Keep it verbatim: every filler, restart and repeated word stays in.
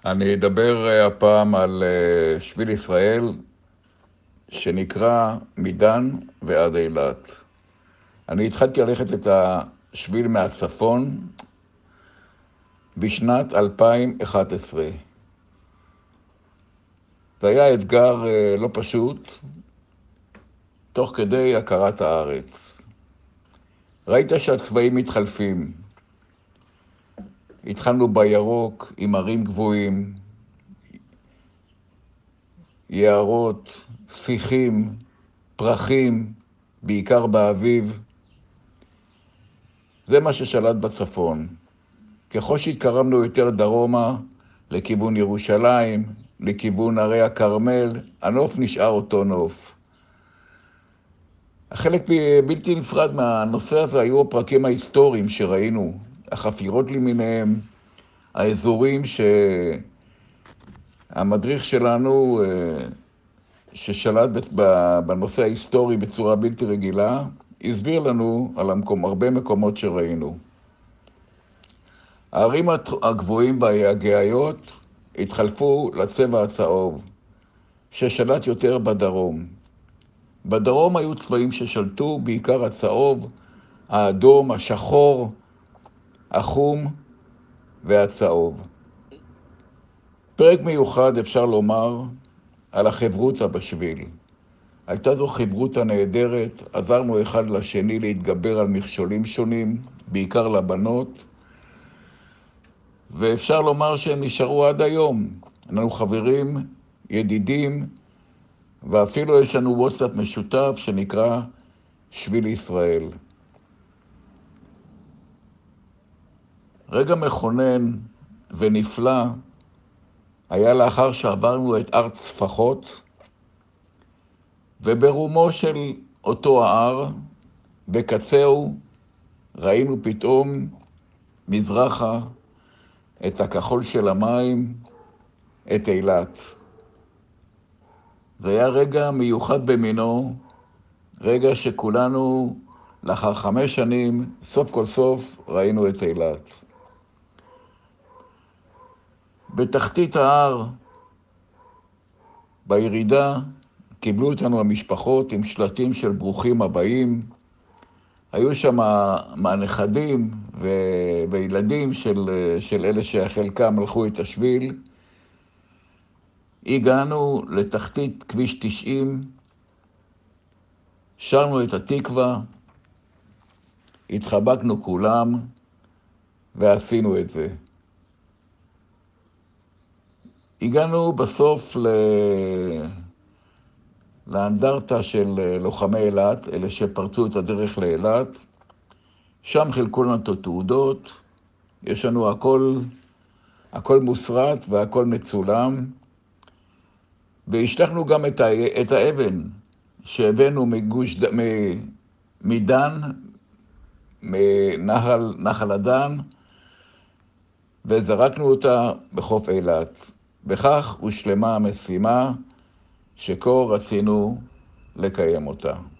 אני אדבר אה, הפעם על אה, שביל ישראל שנקרא מדן ועד אילת. אני התחלתי ללכת את השביל מהצפון בשנת אלפיים ואחת עשרה. זה היה אתגר אה, לא פשוט, תוך כדי הכרת הארץ. ראית שהצבעים מתחלפים. התחלנו בירוק עם ערים גבוהים, יערות, שיחים, פרחים, בעיקר באביב. זה מה ששלט בצפון. ככל שהתקרבנו יותר דרומה, לכיוון ירושלים, לכיוון הרי הכרמל, הנוף נשאר אותו נוף. החלק בלתי נפרד מהנושא הזה היו הפרקים ההיסטוריים שראינו, החפירות למיניהם, האזורים שהמדריך שלנו ששלט בנושא ההיסטורי בצורה בלתי רגילה, הסביר לנו על המקום, הרבה מקומות שראינו. הערים הגבוהים והגאיות התחלפו לצבע הצהוב, ששלט יותר בדרום. בדרום היו צבעים ששלטו, בעיקר הצהוב, האדום, השחור, החום והצהוב. פרק מיוחד אפשר לומר על החברותה בשביל. הייתה זו חברותה נהדרת, עזרנו אחד לשני להתגבר על מכשולים שונים, בעיקר לבנות, ואפשר לומר שהם נשארו עד היום. אנחנו חברים, ידידים, ואפילו יש לנו וואטסאפ משותף שנקרא שביל ישראל. רגע מכונן ונפלא היה לאחר שעברנו את הר צפחות, וברומו של אותו ההר, בקצהו, ראינו פתאום מזרחה את הכחול של המים, את אילת. זה היה רגע מיוחד במינו, רגע שכולנו, לאחר חמש שנים, סוף כל סוף ראינו את אילת. בתחתית ההר, בירידה, קיבלו אותנו המשפחות עם שלטים של ברוכים הבאים. היו שם מהנכדים ו- וילדים של, של אלה שחלקם הלכו את השביל. הגענו לתחתית כביש תשעים, שרנו את התקווה, התחבקנו כולם ועשינו את זה. הגענו בסוף ל... לאנדרטה של לוחמי אילת, אלה שפרצו את הדרך לאילת. שם חילקו לנו את התעודות, יש לנו הכל, הכל מוסרט והכל מצולם. והשלחנו גם את, ה... את האבן שהבאנו מגוש... מ... מדן, מנחל נחל הדן, וזרקנו אותה בחוף אילת. בכך הושלמה המשימה שכה רצינו לקיים אותה.